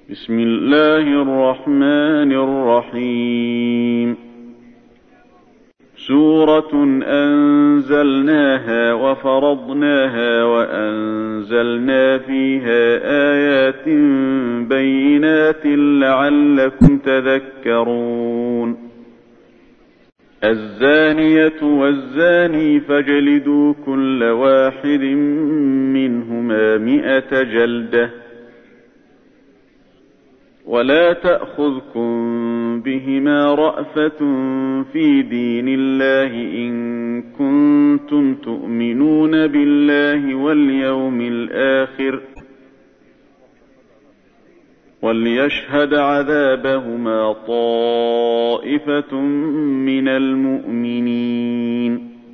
بسم الله الرحمن الرحيم. سورة أنزلناها وفرضناها وأنزلنا فيها آيات بينات لعلكم تذكرون. الزانية والزاني فاجلدوا كل واحد منهما 100 جلدة ولا تأخذكم بهما رأفة في دين الله إن كنتم تؤمنون بالله واليوم الآخر وليشهد عذابهما طائفة من المؤمنين.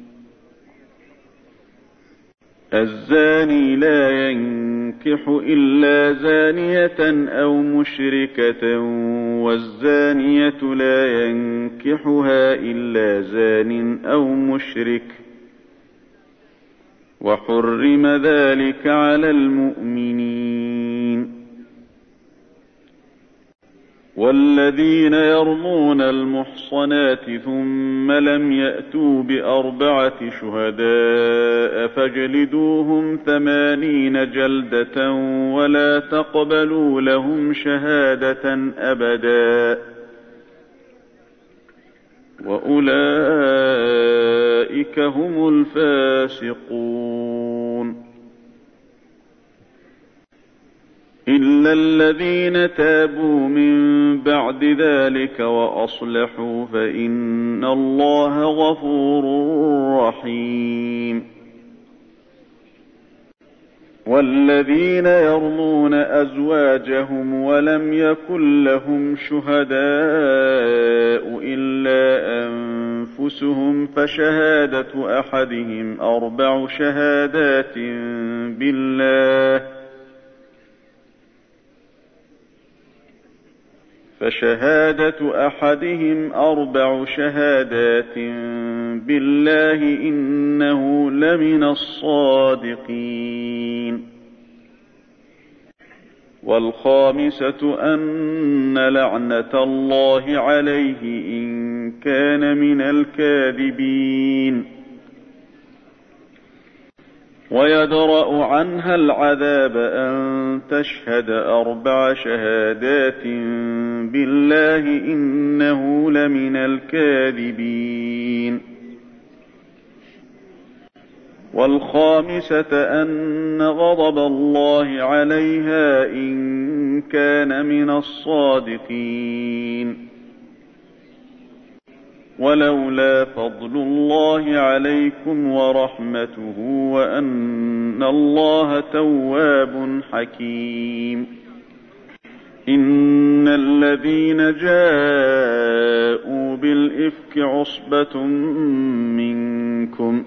الزاني لا ينكح إلا زانية أو مشركة والزانية لا ينكحها إلا زان أو مشرك وحرم ذلك على المؤمنين. والذين يرمون المحصنات ثم لم يأتوا ب4 شهداء فاجلدوهم 80 جلدة ولا تقبلوا لهم شهادة أبدا وأولئك هم الفاسقون. إلا الذين تابوا من بعد ذلك وأصلحوا فإن الله غفور رحيم. والذين يرمون أزواجهم ولم يكن لهم شهداء إلا أنفسهم فشهادة أحدهم 4 شهادات بالله إنه لمن الصادقين. والخامسة أن لعنة الله عليه إن كان من الكاذبين. ويدرأ عنها العذاب أن تشهد 4 شهادات بالله إنه لمن الكاذبين. والخامسة أن غضب الله عليها إن كان من الصادقين. ولولا فضل الله عليكم ورحمته وأن الله تواب حكيم. إن الذين جاءوا بالإفك عصبة منكم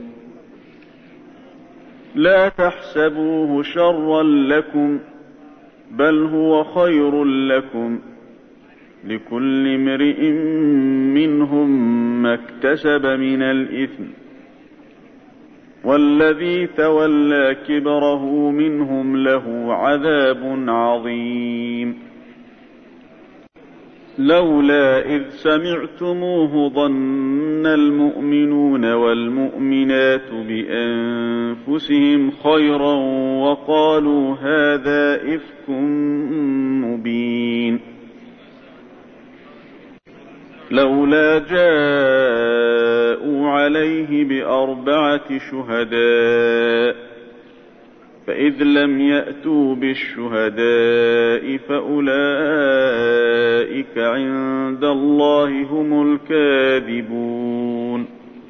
لا تحسبوه شرا لكم بل هو خير لكم لكل امرئ منهم ما اكتسب من الإثم والذي تولى كبره منهم له عذاب عظيم. لولا إذ سمعتموه ظن المؤمنون والمؤمنات بأنفسهم خيرا وقالوا هذا إفك مبين. لولا جاءوا عليه ب4 شهداء فإذ لم يأتوا بالشهداء فأولئك عند الله هم الكاذبون.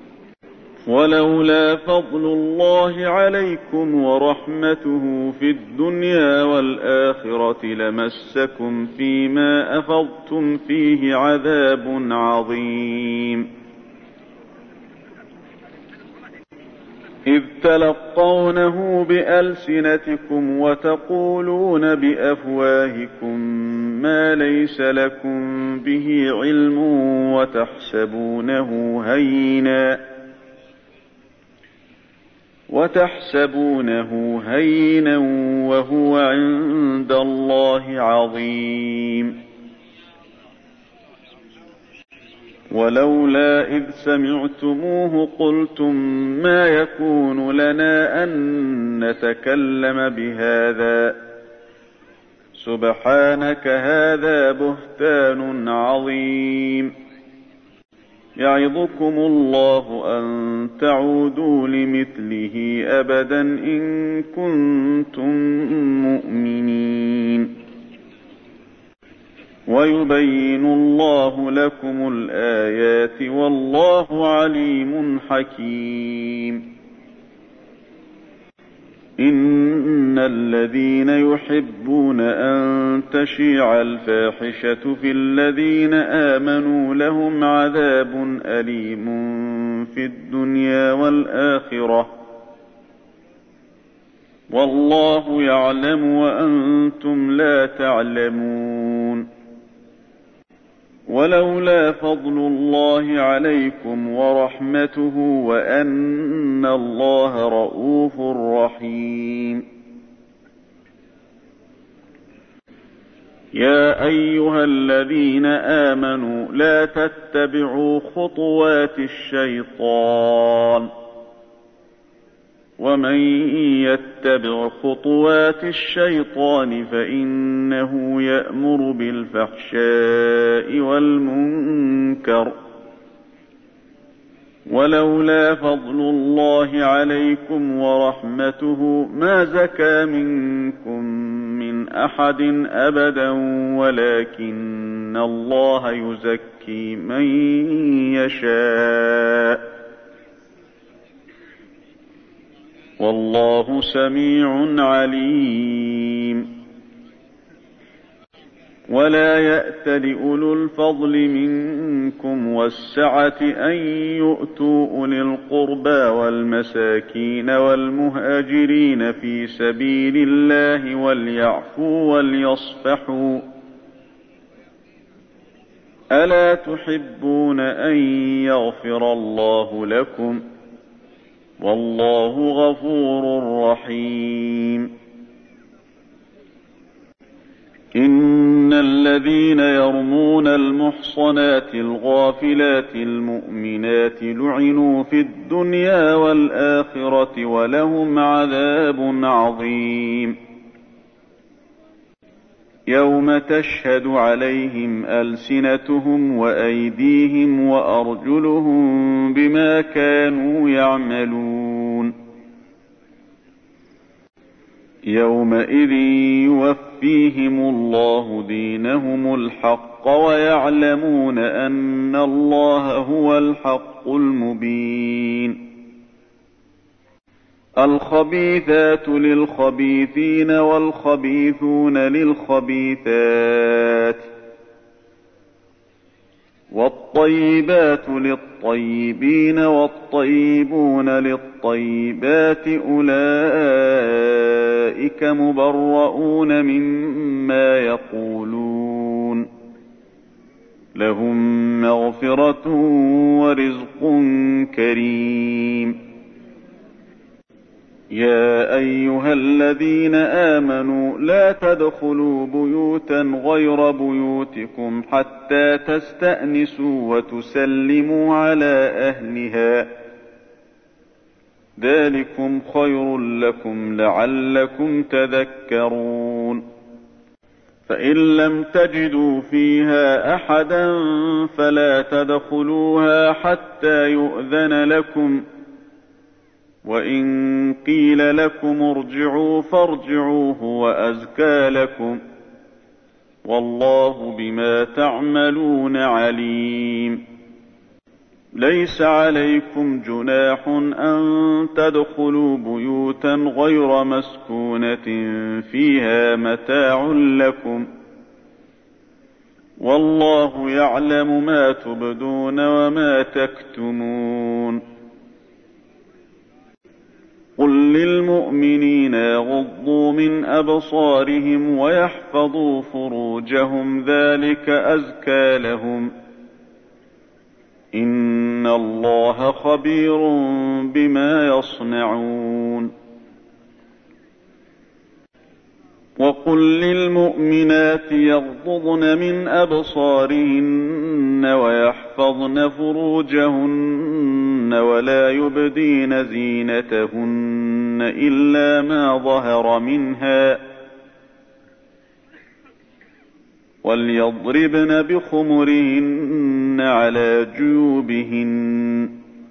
ولولا فضل الله عليكم ورحمته في الدنيا والآخرة لمسكم فيما أفضتم فيه عذاب عظيم. إذ تلقونه بألسنتكم وتقولون بأفواهكم ما ليس لكم به علم وتحسبونه هينا وهو عند الله عظيم. ولولا إذ سمعتموه قلتم ما يكون لنا أن نتكلم بهذا سبحانك هذا بهتان عظيم. يعظكم الله أن تعودوا لمثله أبدا إن كنتم مؤمنين. ويبين الله لكم الآيات والله عليم حكيم. إن الذين يحبون أن تشيع الفاحشة في الذين آمنوا لهم عذاب أليم في الدنيا والآخرة والله يعلم وأنتم لا تعلمون. ولولا فضل الله عليكم ورحمته وأن الله رءوف رحيم. يا أيها الذين آمنوا لا تتبعوا خطوات الشيطان ومن يتبع خطوات الشيطان فإنه يأمر بالفحشاء والمنكر. ولولا فضل الله عليكم ورحمته ما زكى منكم من أحد أبدا ولكن الله يزكي من يشاء والله سميع عليم. ولا يأتل أولو الفضل منكم والسعة أن يؤتوا أولي القربى والمساكين والمهاجرين في سبيل الله وليعفوا وليصفحوا ألا تحبون أن يغفر الله لكم والله غفور رحيم. إن الذين يرمون المحصنات الغافلات المؤمنات لعنوا في الدنيا والآخرة ولهم عذاب عظيم. يوم تشهد عليهم ألسنتهم وأيديهم وأرجلهم بما كانوا يعملون. يومئذ يوفيهم الله دينهم الحق ويعلمون أن الله هو الحق المبين. الخبيثات للخبيثين والخبيثون للخبيثات والطيبات للطيبين والطيبون للطيبات أولئك مبرؤون مما يقولون لهم مغفرة ورزق كريم. يا أيها الذين آمنوا لا تدخلوا بيوتا غير بيوتكم حتى تستأنسوا وتسلموا على أهلها ذلكم خير لكم لعلكم تذكرون. فإن لم تجدوا فيها أحدا فلا تدخلوها حتى يؤذن لكم وإن قيل لكم ارجعوا فارجعوا هو أزكى لكم والله بما تعملون عليم. ليس عليكم جناح أن تدخلوا بيوتا غير مسكونة فيها متاع لكم والله يعلم ما تبدون وما تكتمون. قل للمؤمنين يغضوا من أبصارهم ويحفظوا فروجهم ذلك أزكى لهم إن الله خبير بما يصنعون وقل للمؤمنات يغضضن من أبصارهن ويحفظن فروجهن ولا يبدين زينتهن إلا ما ظهر منها وليضربن بخمرهن على جيوبهن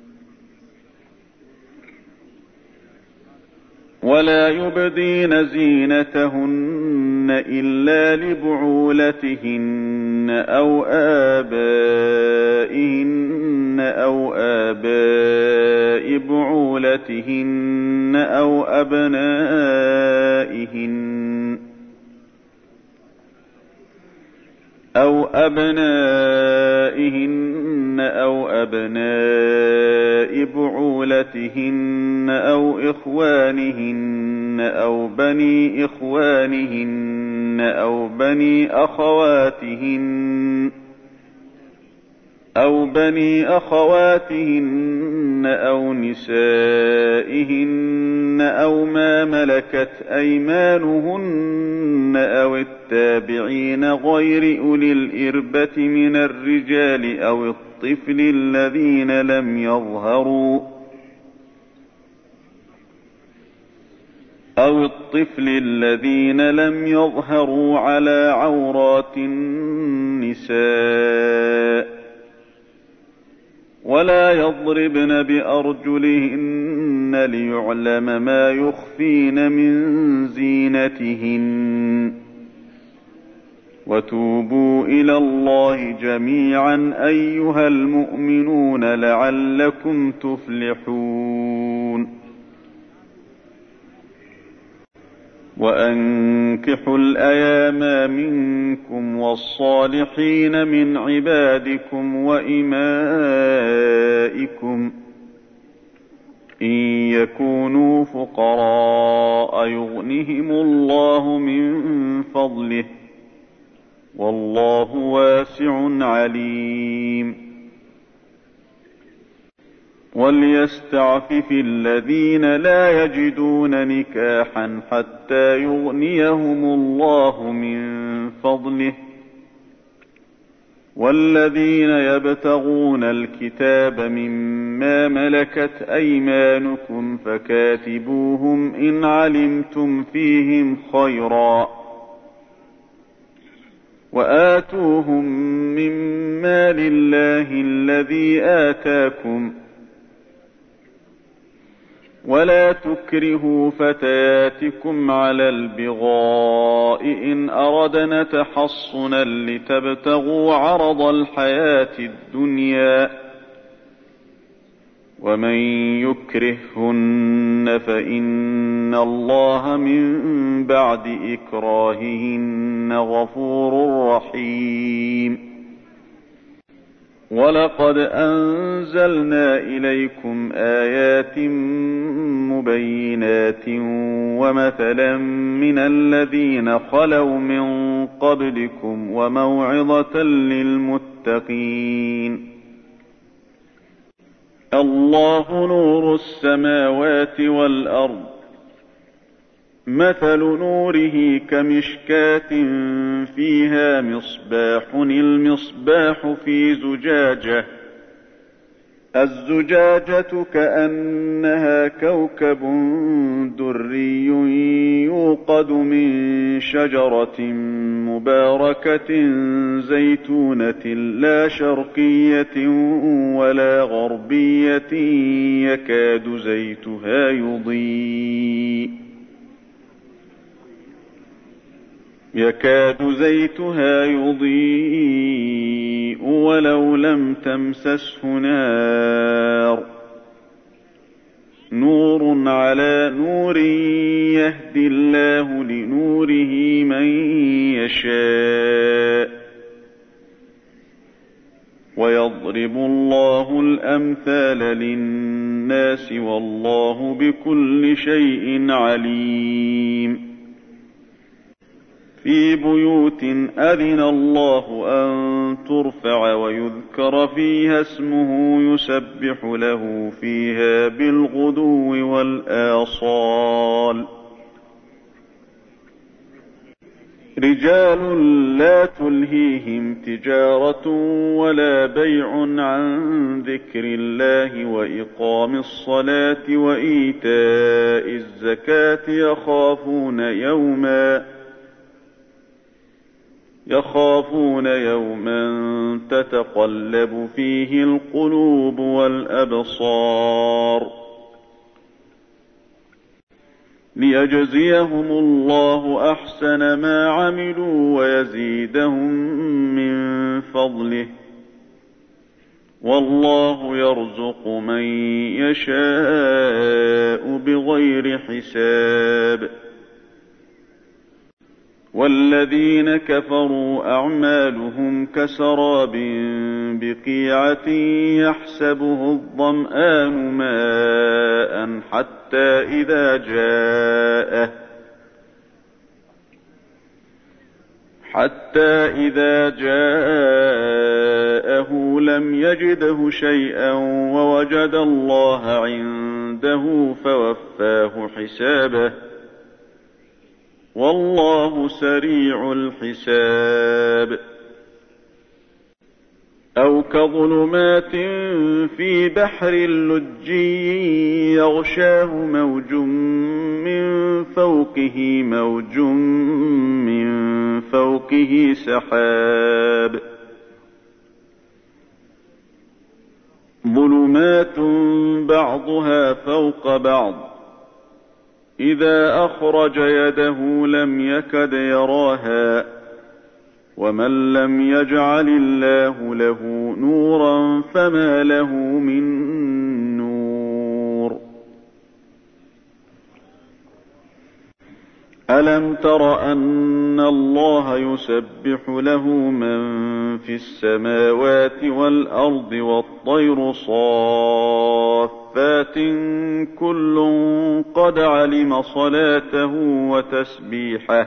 ولا يبدين زينتهن إلا لبعولتهن أو آبائهن أو آباء بعولتهن أو أبنائهن أو أبناء بعولتهن أو إخوانهن أو بني إخوانهن أو بني أخواتهن أو نسائهن أو ما ملكت أيمانهن أو التابعين غير أولي الإربة من الرجال أو الطفل الذين لم يظهروا على عورات النساء ولا يضربن بأرجلهن ليعلم ما يخفين من زينتهن وتوبوا إلى الله جميعا أيها المؤمنون لعلكم تفلحون وأنكحوا الأيام منكم والصالحين من عبادكم وإمائكم إن يكونوا فقراء يغنهم الله من فضله والله واسع عليم وليستعفف الذين لا يجدون نكاحا حتى يغنيهم الله من فضله والذين يبتغون الكتاب مما ملكت أيمانكم فكاتبوهم إن علمتم فيهم خيرا وآتوهم مما لله الذي آتاكم ولا تكرهوا فتياتكم على البغاء إن أردنا تحصنا لتبتغوا عرض الحياة الدنيا ومن يكرههن فإن الله من بعد إكراههن غفور رحيم ولقد أنزلنا إليكم آيات مبينات ومثلا من الذين خلوا من قبلكم وموعظة للمتقين الله نور السماوات والأرض مثل نوره كمشكاة فيها مصباح المصباح في زجاجة الزجاجة كأنها كوكب دري يوقد من شجرة مباركة زيتونة لا شرقية ولا غربية يكاد زيتها يضيء ولو لم تمسسه نار نور على نور يهدي الله لنوره من يشاء ويضرب الله الأمثال للناس والله بكل شيء عليم في بيوت أذن الله أن ترفع ويذكر فيها اسمه يسبح له فيها بالغدو والآصال رجال لا تلهيهم تجارة ولا بيع عن ذكر الله وإقام الصلاة وإيتاء الزكاة يخافون يوما تتقلب فيه القلوب والأبصار ليجزيهم الله أحسن ما عملوا ويزيدهم من فضله والله يرزق من يشاء بغير حساب والذين كفروا أعمالهم كسراب بقيعة يحسبه الظمآن ماء حتى إذا جاءه لم يجده شيئا ووجد الله عنده فوفاه حسابه والله سريع الحساب أو كظلمات في بحر لجي يغشاه موج من فوقه سحاب ظلمات بعضها فوق بعض إذا أخرج يده لم يكد يراها ومن لم يجعل الله له نورا فما له من نور ألم تر أن الله يسبح له من في السماوات والأرض والطير صافات كل قد علم صلاته وتسبيحه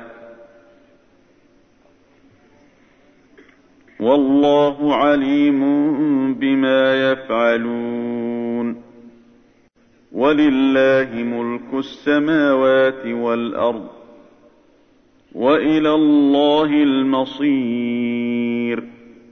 والله عليم بما يفعلون ولله ملك السماوات والأرض وإلى الله المصير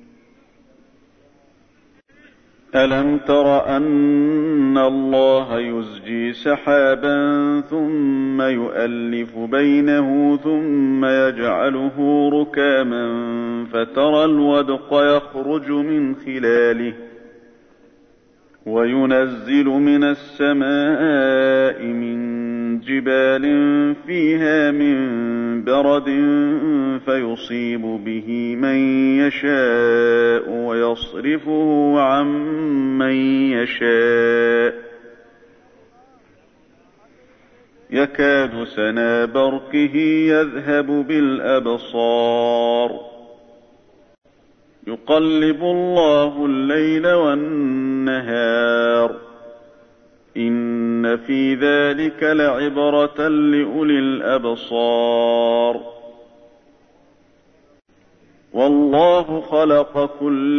ألم تر أن الله يزجي سحابا ثم يؤلف بينه ثم يجعله ركاما فترى الودق يخرج من خلاله وينزل من السماء من جبال فيها من برد فيصيب به من يشاء ويصرفه عن من يشاء يكاد سنا برقه يذهب بالأبصار يقلب الله الليل والنهار إن في ذلك لعبرة لأولي الأبصار والله خلق كل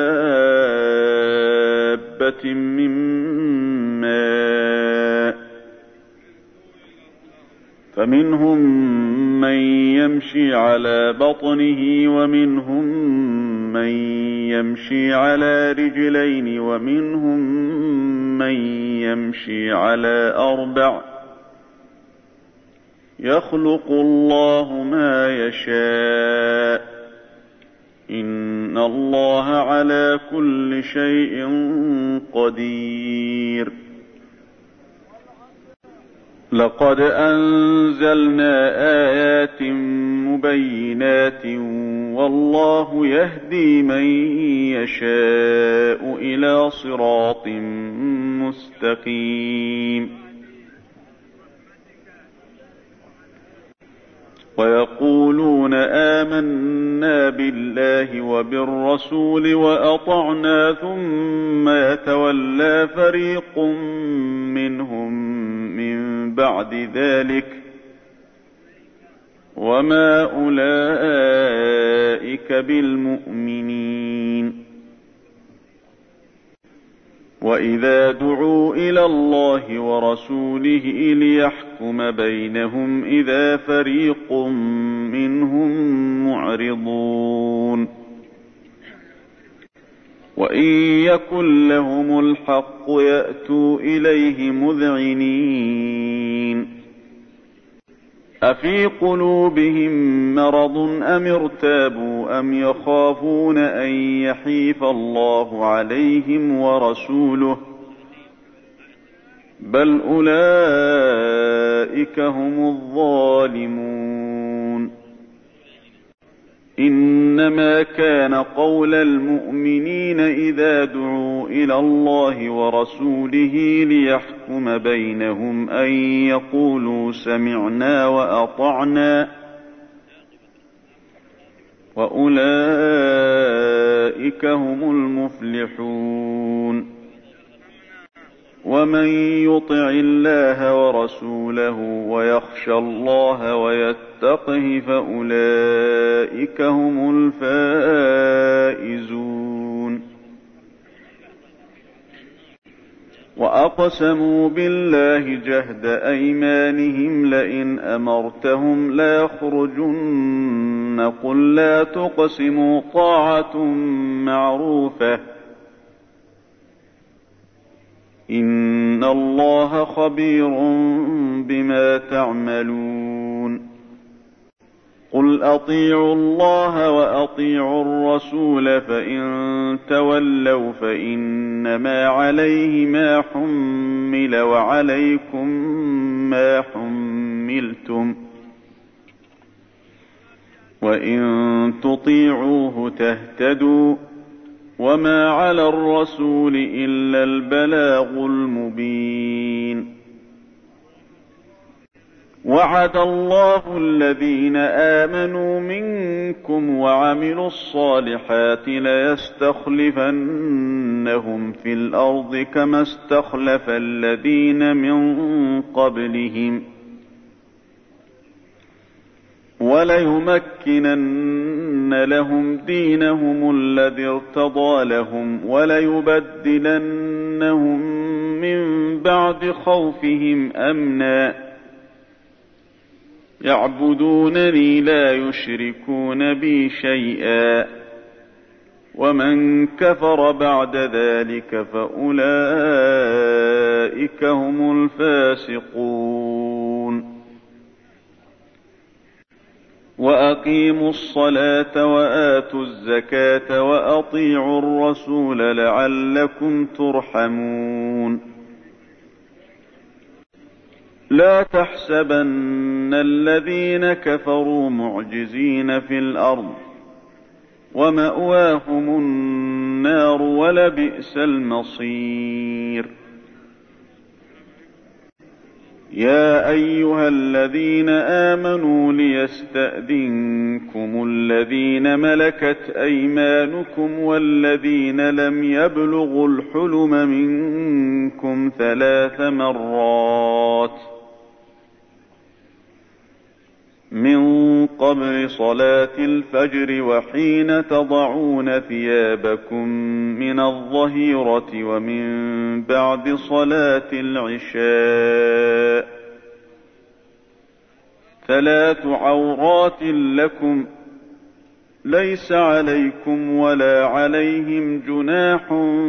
دابة من ماء فمنهم من يمشي على بطنه ومنهم من يمشي على رجلين ومنهم من يمشي على أربع يخلق الله ما يشاء إن الله على كل شيء قدير لقد أنزلنا آيات مبينات والله يهدي من يشاء إلى صراط مستقيم ويقولون آمنا بالله وبالرسول وأطعنا ثم يتولى فريق منهم من بعد ذلك وما أولئك بالمؤمنين. وإذا دعوا إلى الله ورسوله ليحكم بينهم إذا فريق منهم معرضون. وإن يكن لهم الحق يأتوا إليه مذعنين. أفي قلوبهم مرض أم ارتابوا أم يخافون أن يحيف الله عليهم ورسوله بل أولئك هم الظالمون. إنما كان قول المؤمنين إذا دعوا إلى الله ورسوله ليحكم بينهم أن يقولوا سمعنا وأطعنا وأولئك هم المفلحون. ومن يطع الله ورسوله ويخشى الله ويتقه فأولئك هم الفائزون. وأقسموا بالله جهد أيمانهم لئن أمرتهم لا يخرجن قل لا تقسموا طاعة معروفة إن الله خبير بما تعملون. قل أطيعوا الله وأطيعوا الرسول فإن تولوا فإنما عليه ما حمل وعليكم ما حملتم وإن تطيعوه تهتدوا وما على الرسول إلا البلاغ المبين. وعد الله الذين آمنوا منكم وعملوا الصالحات ليستخلفنهم في الأرض كما استخلف الذين من قبلهم وليمكنن لهم دينهم الذي ارتضى لهم وليبدلنهم من بعد خوفهم أمنا يعبدونني لا يشركون بي شيئا ومن كفر بعد ذلك فأولئك هم الفاسقون. وأقيموا الصلاة وآتوا الزكاة وأطيعوا الرسول لعلكم ترحمون. لا تحسبن الذين كفروا معجزين في الأرض ومأواهم النار ولبئس المصير. يا أيها الذين آمنوا ليستأذنكم الذين ملكت أيمانكم والذين لم يبلغوا الحلم منكم 3 مرات من قبل صلاة الفجر وحين تضعون ثيابكم من الظهيرة ومن بعد صلاة العشاء 3 عورات لكم ليس عليكم ولا عليهم جناح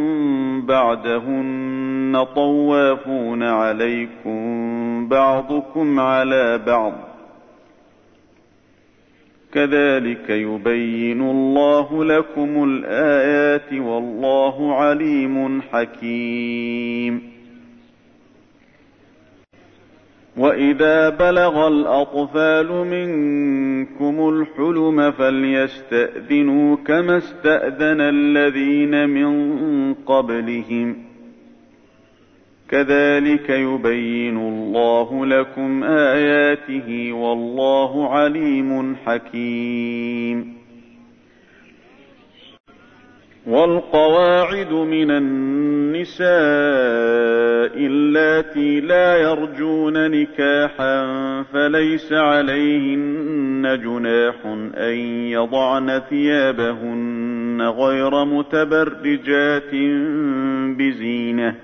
بعدهن طوافون عليكم بعضكم على بعض كذلك يبين الله لكم الآيات والله عليم حكيم. وإذا بلغ الأطفال منكم الحلم فليستأذنوا كما استأذن الذين من قبلهم كذلك يبين الله لكم آياته والله عليم حكيم. والقواعد من النساء اللاتي لا يرجون نكاحا فليس عليهن جناح أن يضعن ثيابهن غير متبرجات بزينة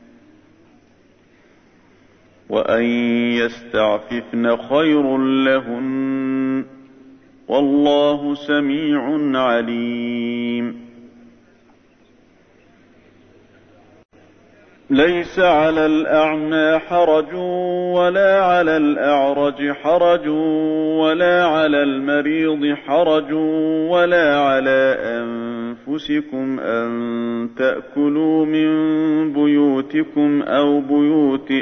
وأن يستعففن خير لهن والله سميع عليم. ليس على الأعمى حرج ولا على الأعرج حرج ولا على المريض حرج ولا على أنفسكم أن تأكلوا من بيوتكم أو بيوت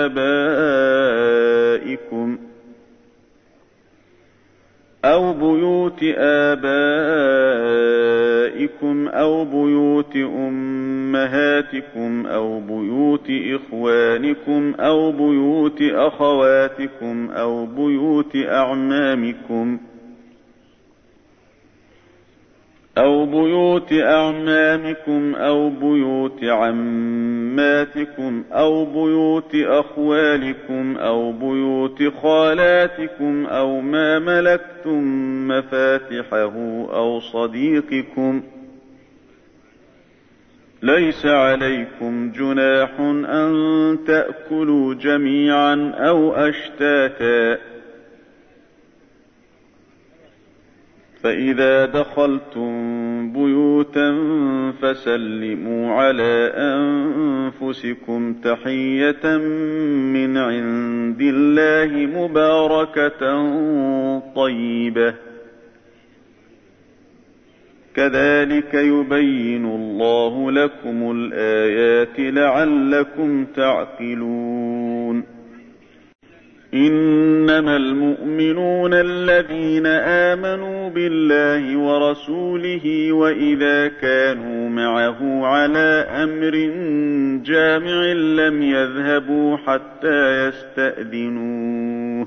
آبائكم أو بيوت أمهاتكم أو بيوت إخوانكم أو بيوت أخواتكم أو بيوت أعمامكم أو بيوت عماتكم أو بيوت أخوالكم أو بيوت خالاتكم أو ما ملكتم مفاتحه أو صديقكم. ليس عليكم جناح أن تأكلوا جميعا أو أشتاتا، فإذا دخلتم بيوتا فسلموا على أنفسكم تحية من عند الله مباركة طيبة، كذلك يبين الله لكم الآيات لعلكم تعقلون. إنما المؤمنون الذين آمنوا بالله ورسوله وإذا كانوا معه على أمر جامع لم يذهبوا حتى يستأذنوه.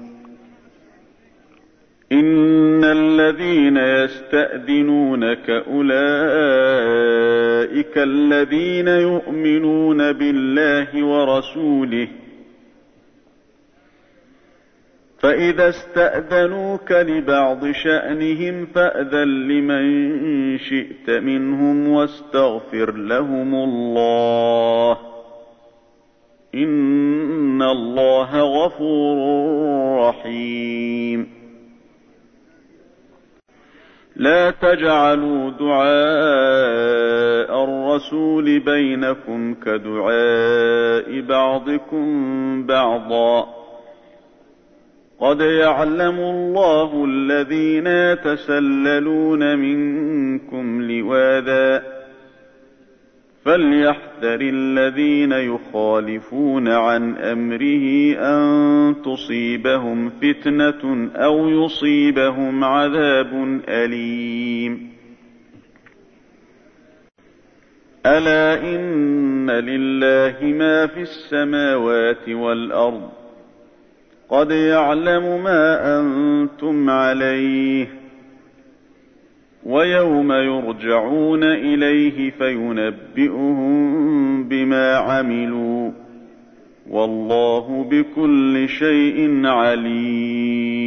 إن الذين يستأذنونك أولئك الذين يؤمنون بالله ورسوله، فإذا استأذنوك لبعض شأنهم فأذن لمن شئت منهم واستغفر لهم الله، إن الله غفور رحيم. لا تجعلوا دعاء الرسول بينكم كدعاء بعضكم بعضا، قد يعلم الله الذين يتسللون منكم لواذا، فليحذر الذين يخالفون عن أمره أن تصيبهم فتنة أو يصيبهم عذاب أليم. ألا إن لله ما في السماوات والأرض، قد يعلم ما أنتم عليه، ويوم يرجعون إليه فينبئهم بما عملوا، والله بكل شيء عليم.